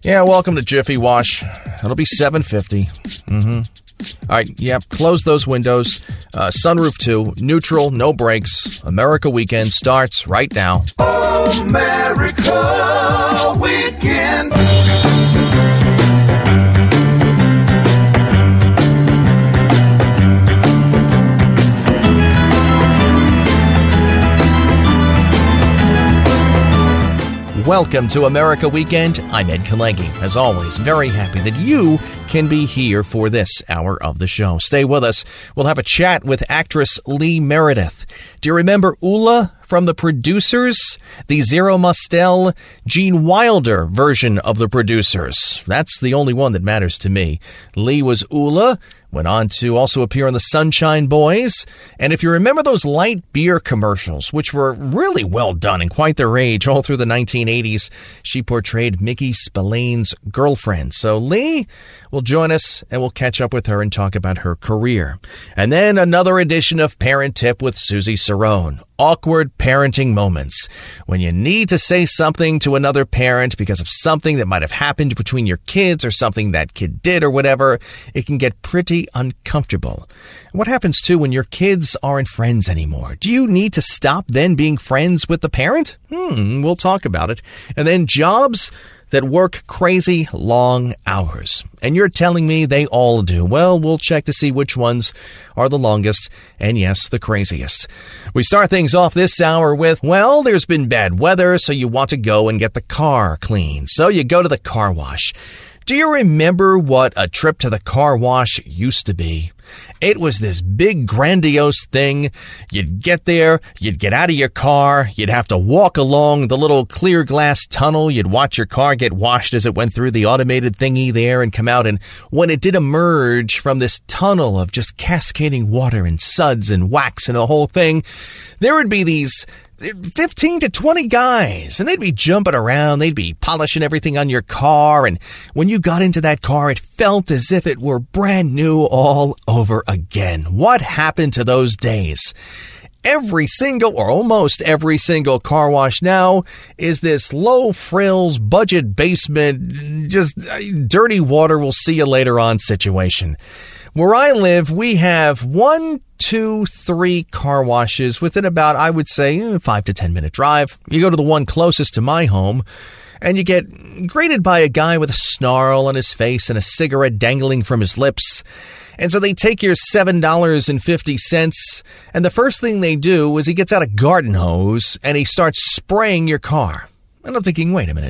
Yeah, welcome to Jiffy Wash. It'll be $7.50. All right, close those windows. Sunroof 2, neutral, no brakes. America Weekend starts right now. America Weekend. Welcome to America Weekend. I'm Ed Kalengi. As always, very happy that you can be here for this hour of the show. Stay with us. We'll have a chat with actress Lee Meredith. Do you remember Ulla from The Producers? The Zero Mostel, Gene Wilder version of The Producers. That's the only one that matters to me. Lee was Ulla. Went on to also appear on the Sunshine Boys. And if you remember those light beer commercials, which were really well done in quite their age, all through the 1980s, she portrayed Mickey Spillane's girlfriend. So Lee will join us, and we'll catch up with her and talk about her career. And then another edition of Parent Tip with Susie Cerrone. Awkward parenting moments. When you need to say something to another parent because of something that might have happened between your kids or something that kid did or whatever, it can get pretty uncomfortable. What happens, too, when your kids aren't friends anymore? Do you need to stop then being friends with the parent? We'll talk about it. And then jobs that work crazy long hours. And you're telling me they all do. Well, we'll check to see which ones are the longest and, yes, the craziest. We start things off this hour with, well, there's been bad weather, so you want to go and get the car cleaned. So you go to the car wash. Do you remember what a trip to the car wash used to be? It was this big, grandiose thing. You'd get there, you'd get out of your car, you'd have to walk along the little clear glass tunnel, you'd watch your car get washed as it went through the automated thingy there and come out, and when it did emerge from this tunnel of just cascading water and suds and wax and the whole thing, there would be these 15 to 20 guys, and they'd be jumping around, they'd be polishing everything on your car, and when you got into that car, it felt as if it were brand new all over again. What happened to those days? Every single, or almost every single car wash now is this low frills, budget basement, just dirty water, we'll see you later on situation. Where I live, we have 1, 2, 3 car washes within about, I would say, 5 to 10 minute drive. You go to the one closest to my home, and you get greeted by a guy with a snarl on his face and a cigarette dangling from his lips. And so they take your $7.50, and the first thing they do is he gets out a garden hose and he starts spraying your car. And I'm thinking, wait a minute,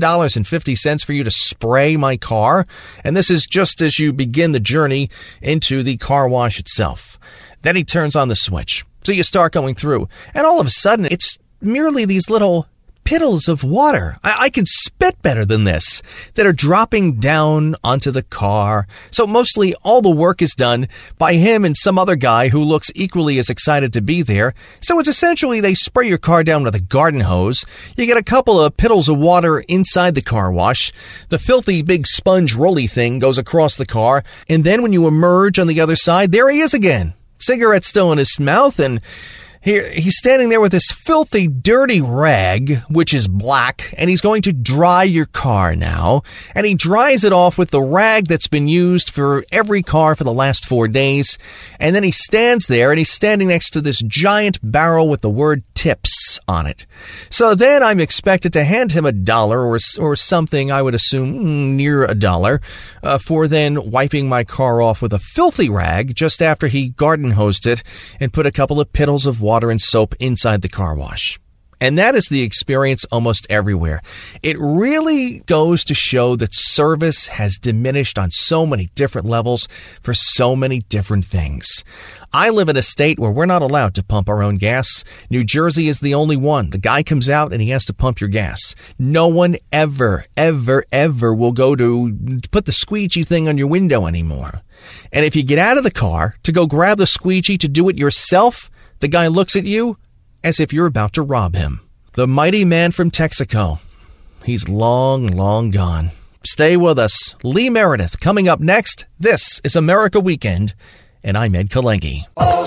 $7.50 for you to spray my car? And this is just as you begin the journey into the car wash itself. Then he turns on the switch. So you start going through, and all of a sudden, it's merely these little piddles of water. I can spit better than this, that are dropping down onto the car. So mostly all the work is done by him and some other guy who looks equally as excited to be there. So it's essentially they spray your car down with a garden hose. You get a couple of piddles of water inside the car wash. The filthy big sponge rolly thing goes across the car. And then when you emerge on the other side, there he is again. Cigarette still in his mouth, and he's standing there with this filthy, dirty rag, which is black, and he's going to dry your car now. And he dries it off with the rag that's been used for every car for the last 4 days. And then he stands there, and he's standing next to this giant barrel with the word tips on it. So then I'm expected to hand him $1 or something, I would assume near $1, for then wiping my car off with a filthy rag just after he garden hosed it and put a couple of piddles of water and soap inside the car wash. And that is the experience almost everywhere. It really goes to show that service has diminished on so many different levels for so many different things. I live in a state where we're not allowed to pump our own gas. New Jersey is the only one. The guy comes out and he has to pump your gas. No one ever will go to put the squeegee thing on your window anymore. And if you get out of the car to go grab the squeegee to do it yourself, the guy looks at you as if you're about to rob him. The mighty man from Texaco. He's long, long gone. Stay with us. Lee Meredith coming up next. This is America Weekend, and I'm Ed Kalengi.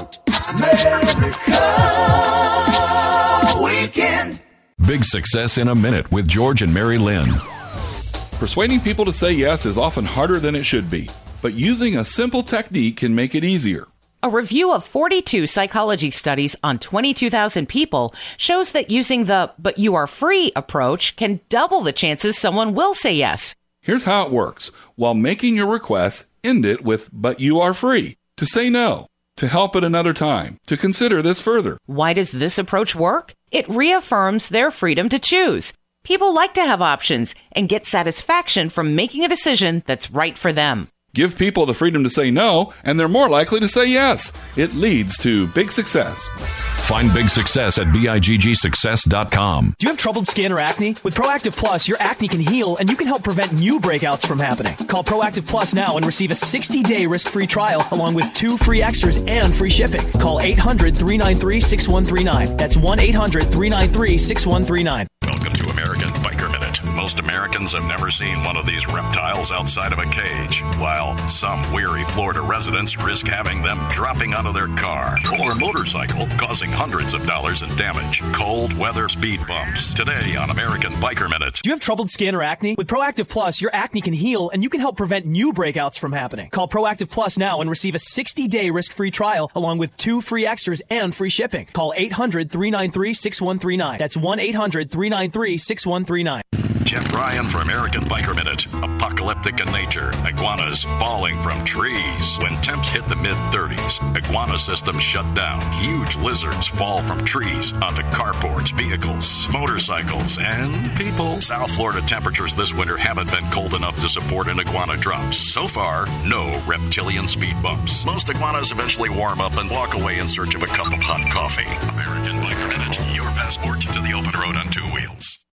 America Weekend. Big Success in a Minute with George and Mary Lynn. Persuading people to say yes is often harder than it should be, but using a simple technique can make it easier. A review of 42 psychology studies on 22,000 people shows that using the "but you are free" approach can double the chances someone will say yes. Here's how it works. While making your request, end it with "but you are free" to say no, to help at another time, to consider this further. Why does this approach work? It reaffirms their freedom to choose. People like to have options and get satisfaction from making a decision that's right for them. Give people the freedom to say no, and they're more likely to say yes. It leads to big success. Find big success at BIGGsuccess.com. Do you have troubled skin or acne? With Proactive Plus, your acne can heal and you can help prevent new breakouts from happening. Call Proactive Plus now and receive a 60-day risk-free trial along with 2 free extras and free shipping. Call 800-393-6139. That's 1-800-393-6139. Welcome to American Biker Minute. Most Americans have never seen one of these reptiles outside of a cage, while some weary Florida residents risk having them dropping out of their car or motorcycle, causing hundreds of dollars in damage. Cold weather speed bumps. Today on American Biker Minute. Do you have troubled skin or acne? With Proactive Plus, your acne can heal and you can help prevent new breakouts from happening. Call Proactive Plus now and receive a 60-day risk-free trial along with 2 free extras and free shipping. Call 800-393-6139. That's 1-800-393-6139. Jeff Ryan for American Biker Minute. Apocalyptic in nature. Iguanas falling from trees. When temps hit the mid-30s, iguana systems shut down. Huge lizards fall from trees onto carports, vehicles, motorcycles, and people. South Florida temperatures this winter haven't been cold enough to support an iguana drop. So far, no reptilian speed bumps. Most iguanas eventually warm up and walk away in search of a cup of hot coffee. American Biker Minute, your passport to the open road on 2